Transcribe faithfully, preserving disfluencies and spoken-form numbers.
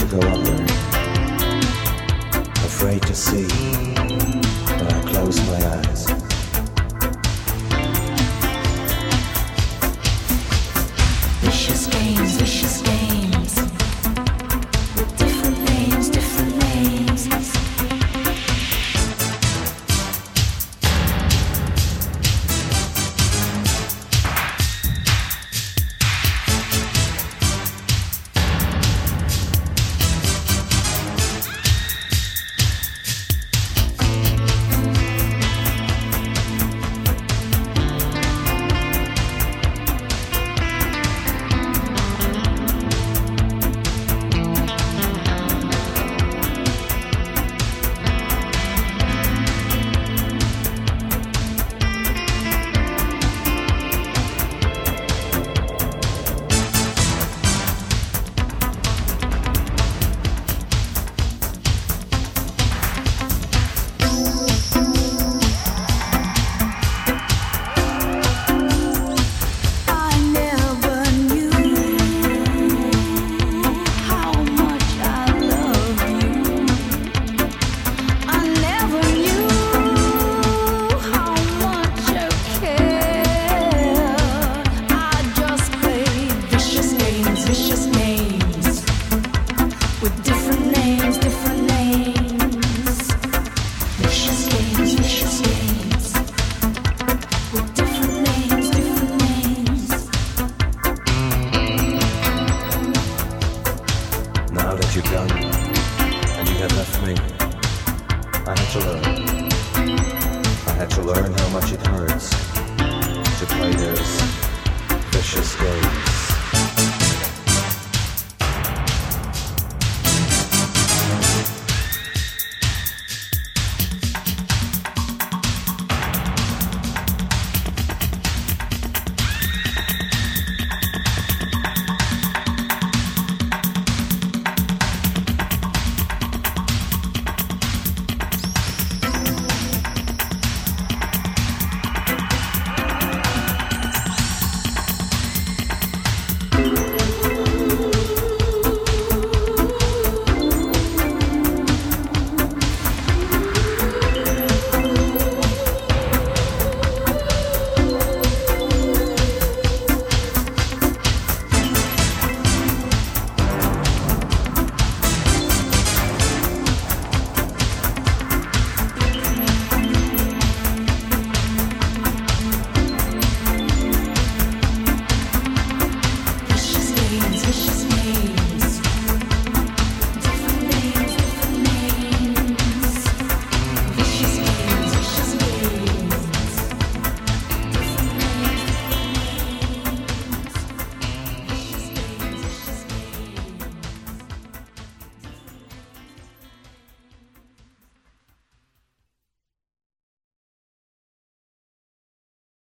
go under, afraid to see, but I close my eyes. Vicious games, vicious games, with different names, different names. Now that you're gone, and you have left me, I had to learn. I had to learn how much it hurts to play those vicious games.